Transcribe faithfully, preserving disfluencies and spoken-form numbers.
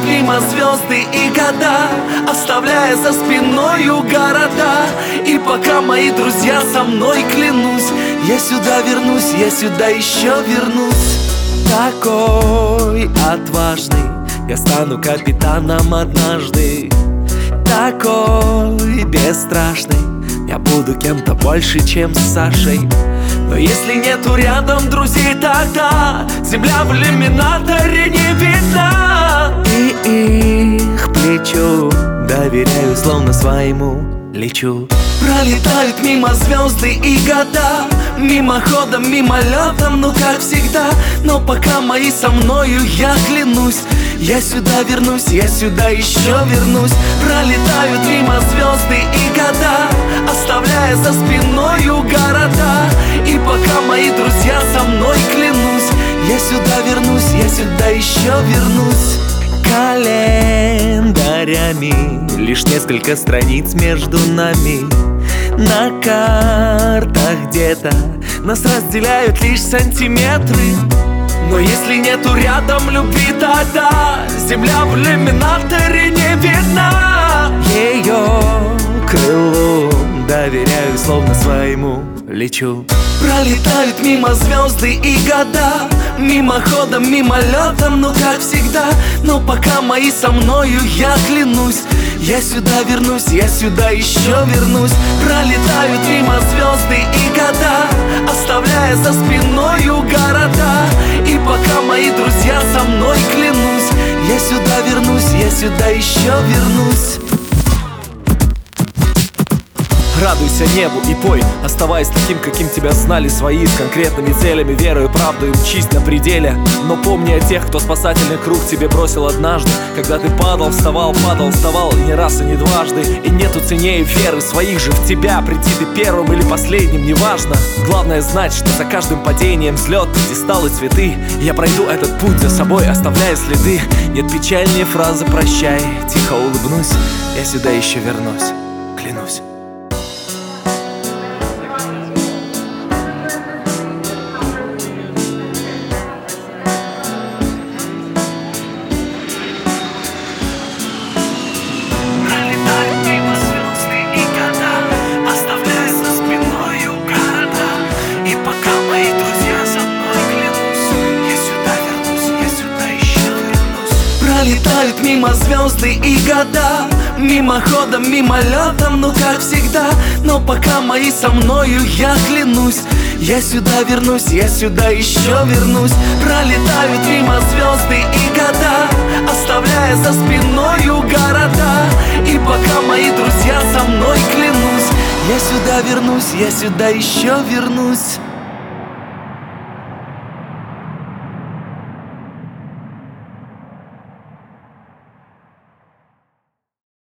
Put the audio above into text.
мимо звезды и года, оставляя за спиною города. И пока мои друзья со мной, клянусь, я сюда вернусь, я сюда еще вернусь. Такой отважный, я стану капитаном однажды. Такой бесстрашный, я буду кем-то больше, чем с Сашей. Но если нету рядом друзей, тогда земля в иллюминаторе не видна. И их плечу доверяю, словно своему лечу. Пролетают мимо звезды и года, мимоходом, мимолетом, ну как всегда. Но пока мои со мною, я клянусь, я сюда вернусь, я сюда еще вернусь. Пролетают мимо звезды и года, оставляя за спиною города. И пока мои друзья со мной, клянусь, я сюда вернусь, я сюда еще вернусь. Календарями лишь несколько страниц между нами. На картах где-то нас разделяют лишь сантиметры. Но если нету рядом любви, тогда земля в иллюминаторе не видна. Ее крылу доверяю, словно своему лечу. Пролетают мимо звезды и года, мимоходом, мимолетом, ну как всегда. Но пока мои со мною, я клянусь, я сюда вернусь, я сюда еще вернусь. Пролетают мимо звезды и года, оставляя за спиною города. И пока мои друзья со мной, клянусь, я сюда вернусь, я сюда еще вернусь. Радуйся небу и пой, оставаясь таким, каким тебя знали свои, с конкретными целями, верою, правдой, мчись на пределе. Но помни о тех, кто спасательный круг тебе бросил однажды, когда ты падал, вставал, падал, вставал, и не раз, и не дважды. И нету ценнее веры своих же в тебя, прийти ты первым или последним, неважно. Главное знать, что за каждым падением взлет, пьедесталы, цветы. Я пройду этот путь за собой, оставляя следы. Нет печальнее фразы «прощай», тихо улыбнусь, я сюда еще вернусь, клянусь. Пролетают мимо звезды и года, мимоходом, мимолетом, ну как всегда. Но пока мои со мною, я клянусь, я сюда вернусь, я сюда еще вернусь. Пролетают мимо звезды и года, оставляя за спиною города. И пока мои друзья со мной, клянусь, я сюда вернусь, я сюда еще вернусь.